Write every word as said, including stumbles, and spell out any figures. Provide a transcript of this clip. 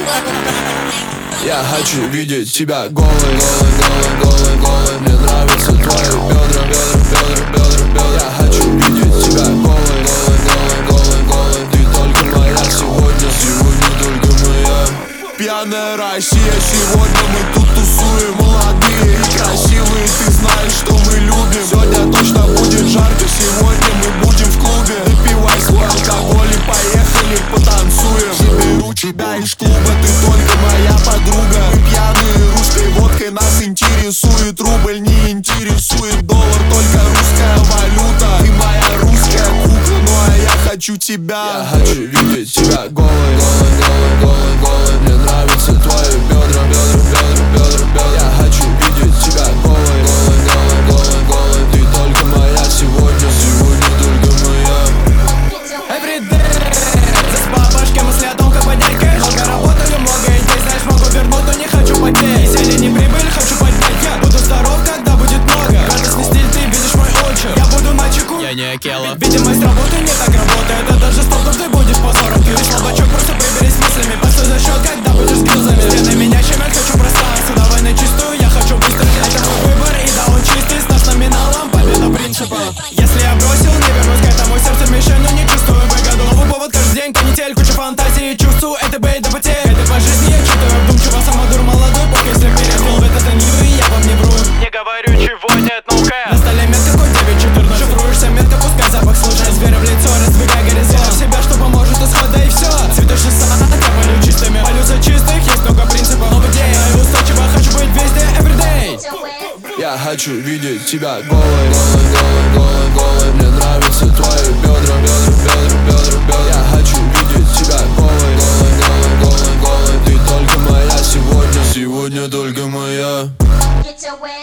Я хочу видеть тебя голой, голой, голой, голой, голой. Мне нравятся твои бедра, бедра, бедра, бедра, бедра. Я хочу видеть тебя голой, голой, голой, голой, голой. Ты только моя сегодня, сегодня только моя. Пьяная Россия, сегодня мы тут тусуем. Молодые и красивые, ты знаешь, что мы любим. Сегодня точно будет жарко, сегодня мы будем в клубе. Выпивай свой алкоголь и поехали потанцуем. Заберу тебя из клуба, ты только моя подруга. Мы пьяные русской водкой, нас интересует рубль, не интересует доллар, только русская валюта. Ты моя русская кукла, ну а я хочу тебя. Я хочу видеть тебя голой, голой, голой, голой, голой. Мне нравятся твои бедра, бедра, бедра, бедра, бедра. Я хочу видеть тебя голой, голой, голой, голой, голой. Ты только моя сегодня, сегодня только моя. Everyday, здесь по башке мы следом как бодяйка. Много работаю, много идей, знаешь, могу вернуть, но не хочу потерять. Веселье не прибыль, хочу поднять. Я буду здоров, когда будет много. Радостный стиль, ты видишь мой отчим. Я буду на чеку, Я не Акела. видимость работы не так работает. Это даже стоп, ты будешь позором. Ты слабачок, просто приберись с мыслями. Постой за счет, когда будешь с гилзами. Стены меня щемят, хочу пространство. Давай на чистую, я хочу выстрелить. Это мой выбор, и да он чистый. С наш номиналом, победа принципа. Если я бросил, не вернусь к этому. Сердце мешаю, но не чувствую выгоду. Новый повод каждый день, канитель, куча фантазии. Чувствую, это бей до потерь. Это по жизни я чувствую вдумчиво, самодур молодой. Бог, если перепил в это занивы, я вам не вру. Не говорю, чего нет, no care. На столе метка, хоть девять четырнадцать. Шифруешься метко, пускай запах слушай. Зверя в лицо, раздвигай горизонт. Вера в себя, что поможет исхода и все. Цветочный сад, я полю чистыми. Полю за чистых, есть много принципов. Новый день, я устойчиво хочу быть везде, everyday. Я хочу видеть тебя голой, голой, голой, голой, голой. Мне нравятся твои бедра, бедра, бедра, бедра, бедра. Я хочу видеть тебя голой, голой, голой, голой, голой. Ты только моя сегодня, сегодня только моя.